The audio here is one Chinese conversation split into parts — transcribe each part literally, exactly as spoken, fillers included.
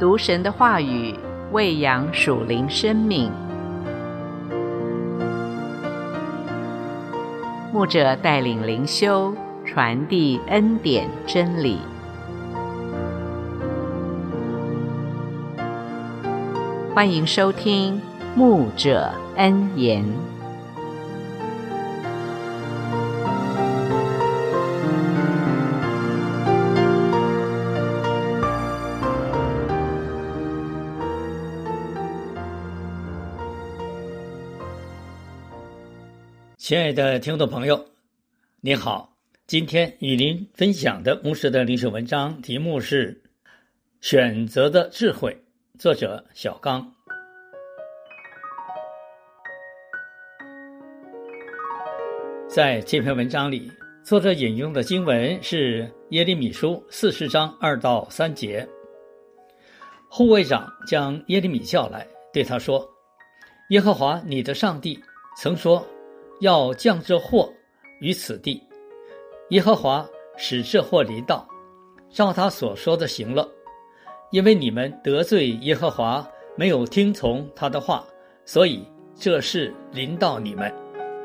读神的话语，喂养属灵生命。牧者带领灵修，传递恩典真理。欢迎收听牧者恩言。 亲爱的听众朋友，你好，今天与您分享的牧师的灵修文章题目是选择的智慧，作者小刚。在这篇文章里，作者引用的经文是耶利米书四十章二到三节。护卫长将耶利米叫来，对他说：耶和华你的上帝曾说，要降这祸于此地，耶和华使这祸临到，照他所说的行了，因为你们得罪耶和华，没有听从他的话，所以这事临到你们。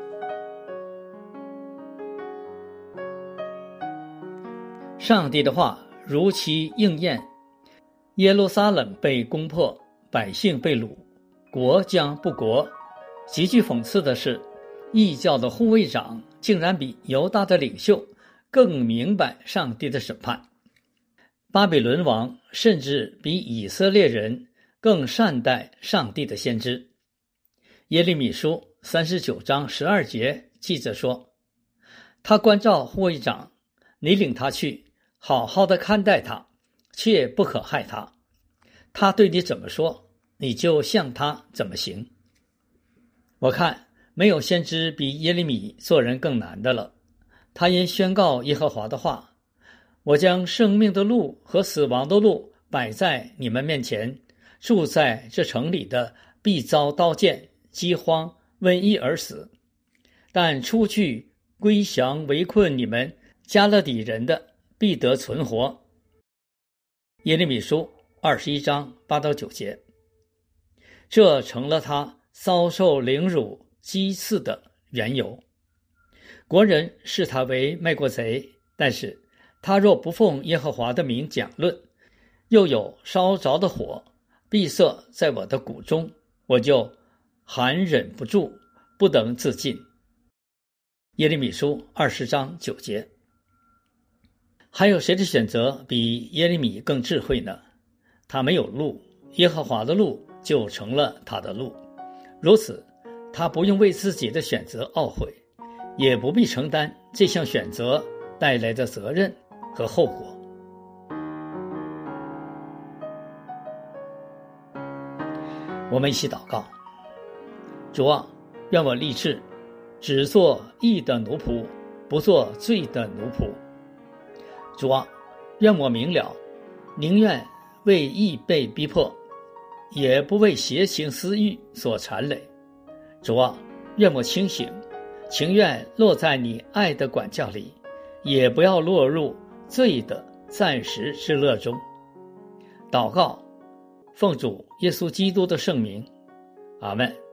上帝的话如期应验，耶路撒冷被攻破，百姓被掳，国将不国。极具讽刺的是，异教的护卫长竟然比犹大的领袖更明白上帝的审判。巴比伦王甚至比以色列人更善待上帝的先知。耶利米书三十九章十二节记着说，他关照护卫长，你领他去，好好的看待他，切不可害他。他对你怎么说，你就向他怎么行。我看没有先知比耶利米做人更难的了。他因宣告耶和华的话，我将生命的路和死亡的路摆在你们面前，住在这城里的必遭刀剑、饥荒、瘟疫而死，但出去归降围困你们加勒底人的必得存活。耶利米书二十一章八到九节。这成了他遭受凌辱讥刺的缘由。国人视他为卖国贼，但是他若不奉耶和华的名讲论，又有烧着的火闭塞在我的骨中，我就含忍不住，不能自禁。耶利米书二十章九节。还有谁的选择比耶利米更智慧呢？他没有路，耶和华的路就成了他的路，如此他不用为自己的选择懊悔，也不必承担这项选择带来的责任和后果。我们一起祷告。主啊，愿我立志只做义的奴仆，不做罪的奴仆。主啊，愿我明了，宁愿为义被逼迫，也不为邪情私欲所缠累。主啊，愿我清醒，情愿落在你爱的管教里，也不要落入罪的暂时之乐中。祷告，奉主耶稣基督的圣名，阿们。